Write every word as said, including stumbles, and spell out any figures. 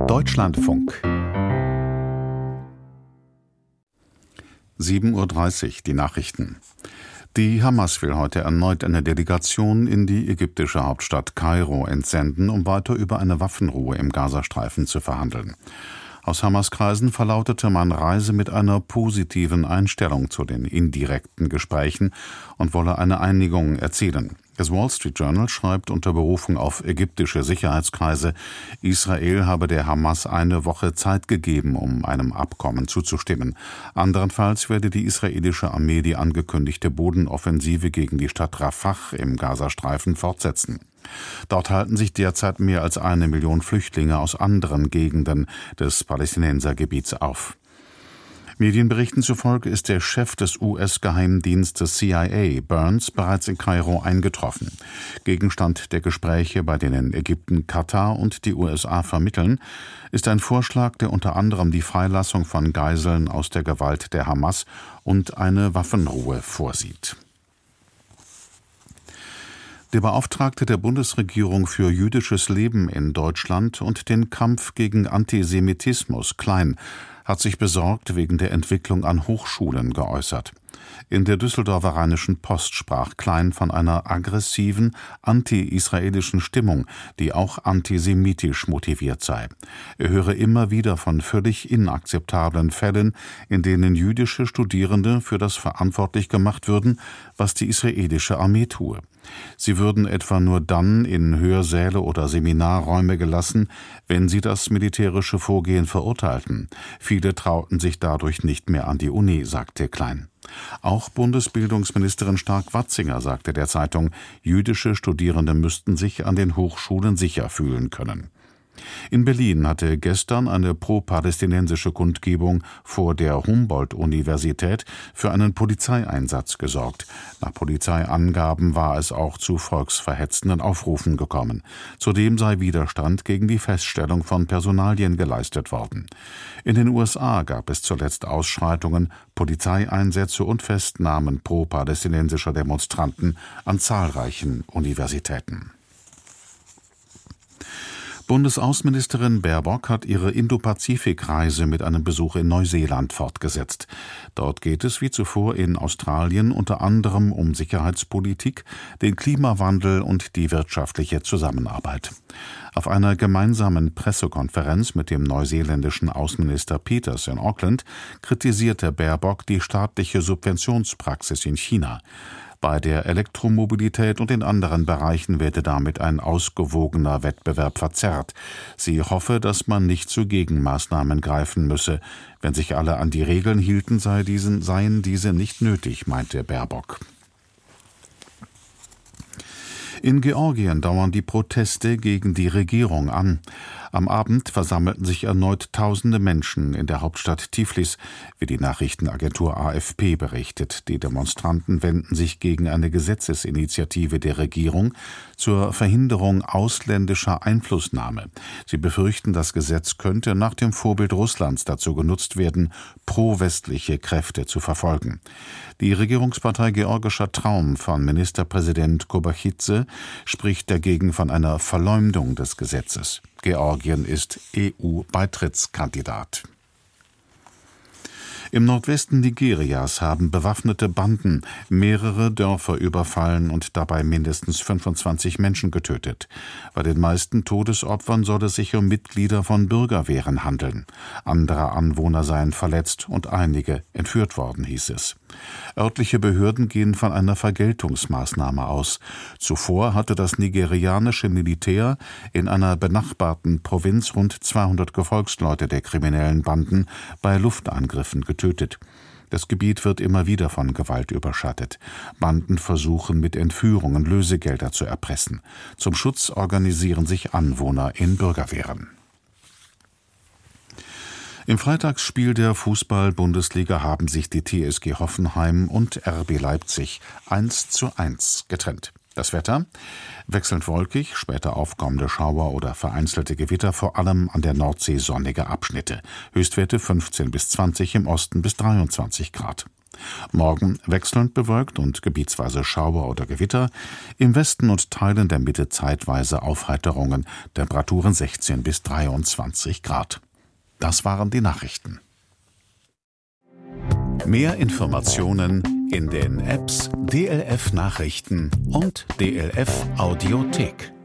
Deutschlandfunk. sieben Uhr dreißig, die Nachrichten. Die Hamas will heute erneut eine Delegation in die ägyptische Hauptstadt Kairo entsenden, um weiter über eine Waffenruhe im Gazastreifen zu verhandeln. Aus Hamas-Kreisen verlautete, man reise mit einer positiven Einstellung zu den indirekten Gesprächen und wolle eine Einigung erzielen. Das Wall Street Journal schreibt unter Berufung auf ägyptische Sicherheitskreise, Israel habe der Hamas eine Woche Zeit gegeben, um einem Abkommen zuzustimmen. Andernfalls werde die israelische Armee die angekündigte Bodenoffensive gegen die Stadt Rafah im Gazastreifen fortsetzen. Dort halten sich derzeit mehr als eine Million Flüchtlinge aus anderen Gegenden des Palästinensergebiets auf. Medienberichten zufolge ist der Chef des U S-Geheimdienstes C I A, Burns, bereits in Kairo eingetroffen. Gegenstand der Gespräche, bei denen Ägypten, Katar und die U S A vermitteln, ist ein Vorschlag, der unter anderem die Freilassung von Geiseln aus der Gewalt der Hamas und eine Waffenruhe vorsieht. Der Beauftragte der Bundesregierung für jüdisches Leben in Deutschland und den Kampf gegen Antisemitismus, Klein, hat sich besorgt wegen der Entwicklung an Hochschulen geäußert. In der Düsseldorfer Rheinischen Post sprach Klein von einer aggressiven, anti-israelischen Stimmung, die auch antisemitisch motiviert sei. Er höre immer wieder von völlig inakzeptablen Fällen, in denen jüdische Studierende für das verantwortlich gemacht würden, was die israelische Armee tue. Sie würden etwa nur dann in Hörsäle oder Seminarräume gelassen, wenn sie das militärische Vorgehen verurteilten. Viele trauten sich dadurch nicht mehr an die Uni, sagte Klein. Auch Bundesbildungsministerin Stark-Watzinger sagte der Zeitung, jüdische Studierende müssten sich an den Hochschulen sicher fühlen können. In Berlin hatte gestern eine pro-palästinensische Kundgebung vor der Humboldt-Universität für einen Polizeieinsatz gesorgt. Nach Polizeiangaben war es auch zu volksverhetzenden Aufrufen gekommen. Zudem sei Widerstand gegen die Feststellung von Personalien geleistet worden. In den U S A gab es zuletzt Ausschreitungen, Polizeieinsätze und Festnahmen pro-palästinensischer Demonstranten an zahlreichen Universitäten. Bundesaußenministerin Baerbock hat ihre Indo-Pazifik-Reise mit einem Besuch in Neuseeland fortgesetzt. Dort geht es wie zuvor in Australien unter anderem um Sicherheitspolitik, den Klimawandel und die wirtschaftliche Zusammenarbeit. Auf einer gemeinsamen Pressekonferenz mit dem neuseeländischen Außenminister Peters in Auckland kritisierte Baerbock die staatliche Subventionspraxis in China. Bei der Elektromobilität und in anderen Bereichen werde damit ein ausgewogener Wettbewerb verzerrt. Sie hoffe, dass man nicht zu Gegenmaßnahmen greifen müsse. Wenn sich alle an die Regeln hielten, sei diesen, seien diese nicht nötig, meinte Baerbock. In Georgien dauern die Proteste gegen die Regierung an. Am Abend versammelten sich erneut tausende Menschen in der Hauptstadt Tiflis, wie die Nachrichtenagentur A F P berichtet. Die Demonstranten wenden sich gegen eine Gesetzesinitiative der Regierung zur Verhinderung ausländischer Einflussnahme. Sie befürchten, das Gesetz könnte nach dem Vorbild Russlands dazu genutzt werden, pro-westliche Kräfte zu verfolgen. Die Regierungspartei Georgischer Traum von Ministerpräsident Kobachidze spricht dagegen von einer Verleumdung des Gesetzes. Georgien ist E U-Beitrittskandidat. Im Nordwesten Nigerias haben bewaffnete Banden mehrere Dörfer überfallen und dabei mindestens fünfundzwanzig Menschen getötet. Bei den meisten Todesopfern soll es sich um Mitglieder von Bürgerwehren handeln. Andere Anwohner seien verletzt und einige entführt worden, hieß es. Örtliche Behörden gehen von einer Vergeltungsmaßnahme aus. Zuvor hatte das nigerianische Militär in einer benachbarten Provinz rund zweihundert Gefolgsleute der kriminellen Banden bei Luftangriffen getötet. Das Gebiet wird immer wieder von Gewalt überschattet. Banden versuchen mit Entführungen Lösegelder zu erpressen. Zum Schutz organisieren sich Anwohner in Bürgerwehren. Im Freitagsspiel der Fußball-Bundesliga haben sich die T S G Hoffenheim und R B Leipzig eins zu eins getrennt. Das Wetter? Wechselnd wolkig, später aufkommende Schauer oder vereinzelte Gewitter, vor allem an der Nordsee sonnige Abschnitte. Höchstwerte fünfzehn bis zwanzig, im Osten bis dreiundzwanzig Grad. Morgen wechselnd bewölkt und gebietsweise Schauer oder Gewitter. Im Westen und Teilen der Mitte zeitweise Aufheiterungen. Temperaturen sechzehn bis dreiundzwanzig Grad. Das waren die Nachrichten. Mehr Informationen in den Apps D L F Nachrichten und D L F Audiothek.